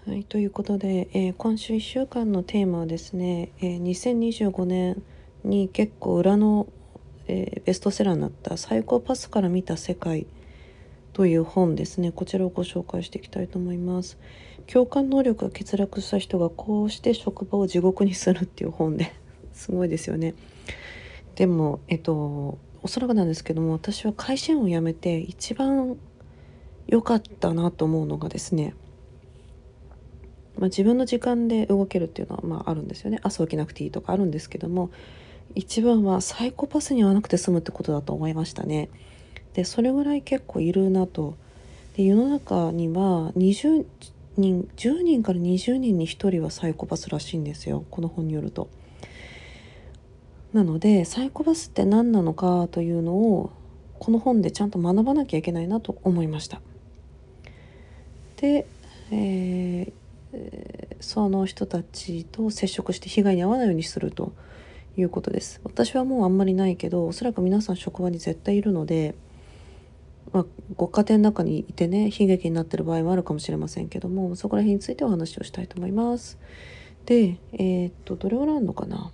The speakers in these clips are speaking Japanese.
はい、ということで、今週1週間のテーマはですね、2025年に結構裏の、ベストセラーになった「サイコパスから見た世界」という本ですね。こちらをご紹介していきたいと思います。共感能力が欠落した人がこうして職場を地獄にするっていう本ですごいですよね。でもおそらくなんですけども、私は会社員を辞めて一番良かったなと思うのがですね、自分の時間で動けるっていうのはあるんですよね。朝起きなくていいとかあるんですけども、一番はサイコパスに会わなくて済むってことだと思いましたね。でそれぐらい結構いるなと。で世の中には10人から20人に1人はサイコパスらしいんですよ、この本によると。なのでサイコパスって何なのかというのをこの本でちゃんと学ばなきゃいけないなと思いました。で、その人たちと接触して被害に遭わないようにするということです。私はもうあんまりないけど、おそらく皆さん職場に絶対いるので、ご家庭の中にいてね、悲劇になってる場合もあるかもしれませんけども、そこら辺についてお話をしたいと思います。で、どれぐらいあるのかな。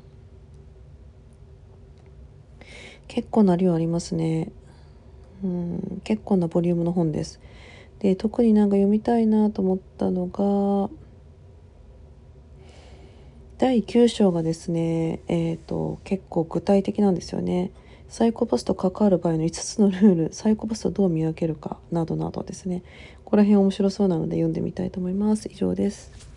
結構な量ありますね。結構なボリュームの本です。で、特に読みたいなと思ったのが、第9章がですね、結構具体的なんですよね。サイコパスと関わる場合の5つのルール、サイコパスをどう見分けるかなどなどですね。ここら辺面白そうなので読んでみたいと思います。以上です。